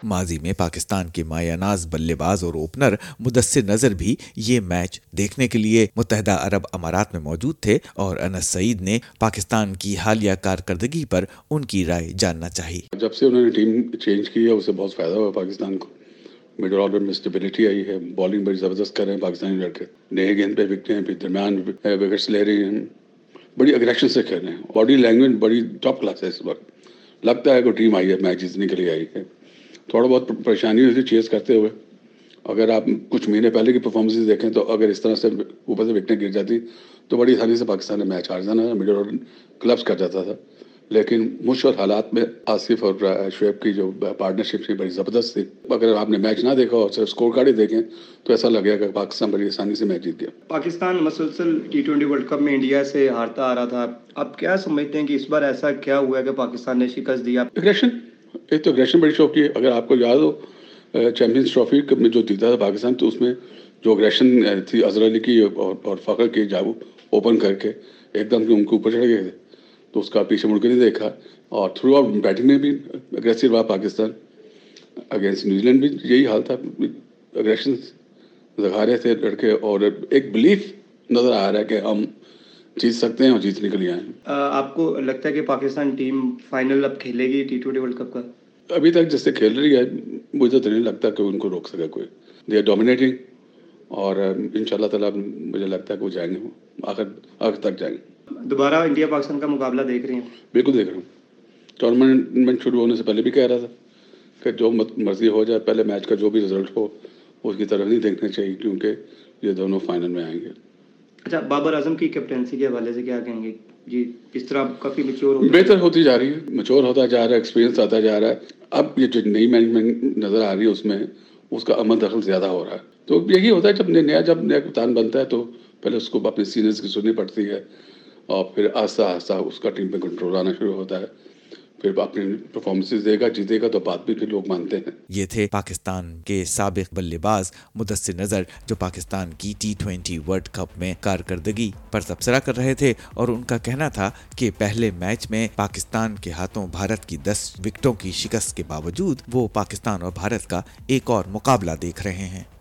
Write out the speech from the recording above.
माजी में पाकिस्तान के मायानाज बल्लेबाज और ओपनर मुदस्सिर नजर भी ये मैच देखने के लिए मुत्तहिदा अरब अमारात में मौजूद थे और अनस सईद ने पाकिस्तान की हालिया कारकर्दगी पर उनकी राय जानना चाही। जब से उन्होंने टीम चेंज की है उससे बहुत फायदा हुआ पाकिस्तान को। मिडिल ऑर्डर में स्टेबिलिटी आई है, बॉलिंग बड़ी जबरदस्त कर रहे हैं पाकिस्तानी लड़के, नए गेंद पे विकटें हैं, फिर दरमियान विकेट्स ले रहे हैं, बड़ी अग्रेशन से खेल रहे हैं, बॉडी लैंग्वेज बड़ी टॉप क्लास है इस वक्त। लगता है कि टीम आई है, मैच जीतने के लिए आई है। थोड़ा बहुत परेशानी हुई थी चेस करते हुए। अगर आप कुछ महीने पहले की परफॉर्मेंसेस देखें तो अगर इस तरह से ऊपर से विकटें गिर जाती तो बड़ी आसानी से पाकिस्तान ने मैच हार जाना, मिडिल ऑर्डर क्लब्स कर जाता था। लेकिन मुश्किल हालात में आसिफ और शुएब की जो पार्टनरशिप थी बड़ी ज़बरदस्त थी। अगर आपने मैच ना देखा और सिर्फ स्कोर कार्ड ही देखें तो ऐसा लगेगा कि पाकिस्तान बड़ी आसानी से मैच जीत गया। पाकिस्तान मसलसल T20 वर्ल्ड कप में इंडिया से हारता आ रहा था। आप क्या समझते हैं कि इस बार ऐसा क्या हुआ है कि पाकिस्तान ने शिकस्त दिया? एग्रेशन, एक तो एग्रेशन बड़ी शौक की है। अगर आपको याद हो चैम्पियंस ट्रॉफी में जो जीता था पाकिस्तान, तो उसमें जो एग्रेशन थी अजहर अली की और फ़खर की, जाओ ओपन करके एकदम उनके ऊपर चढ़ गए थे, तो उसका पीछे मुड़ के नहीं देखा। और थ्रू आउट बैटिंग में भी अग्रेसिव रहा पाकिस्तान। अगेंस्ट न्यूजीलैंड भी यही हाल था, अग्रेशन दिखा रहे थे लड़के और एक बिलीफ नज़र आ रहा है कि हम जीत सकते हैं और जीतने के लिए आए हैं। आपको लगता है कि पाकिस्तान टीम फाइनल अब खेलेगी T20 वर्ल्ड कप का? अभी तक जिससे खेल रही है मुझे तो नहीं लगता कि उनको रोक सके कोई। दे आर डोमिनेटिंग और इंशाल्लाह ताला मुझे लगता है कि वो जाएंगे, आखिर तक जाएंगे। दोबारा इंडिया पाकिस्तान का मुकाबला देख रहे हैं? बिल्कुल देख रहा हूँ। टूर्नामेंट शुरू होने से पहले भी कह रहा था कि जो मर्जी हो जाए, पहले मैच का जो भी रिजल्ट हो उसकी तरफ नहीं देखना चाहिए, क्योंकि ये दोनों फाइनल में आएंगे। अच्छा, बाबर आजम की कैप्टनसी के हवाले से क्या कहेंगे जी? इस तरह काफ़ी बेहतर होती जा रही है, मैच्योर होता जा रहा है, एक्सपीरियंस आता जा रहा है। अब ये जो नई मैनेजमेंट नज़र आ रही है उसमें उसका अमल दखल ज़्यादा हो रहा है। तो यही होता है जब नया कप्तान बनता है तो पहले उसको अपने सीनियर्स की सुननी पड़ती है और फिर आस्ता आस्ता उसका टीम पे कंट्रोल आना शुरू होता है। फिर अपनी परफॉर्मेंसेस देगा, जीतेगा तो बात भी फिर लोग मानते हैं। ये थे पाकिस्तान के साबिक बल्लेबाज मुदस्सिर नजर, जो पाकिस्तान की T20 वर्ल्ड कप में कारकर्दगी पर तबसरा कर रहे थे और उनका कहना था कि पहले मैच में पाकिस्तान के हाथों भारत की 10 विकेटों की शिकस्त के बावजूद वो पाकिस्तान और भारत का एक और मुकाबला देख रहे हैं।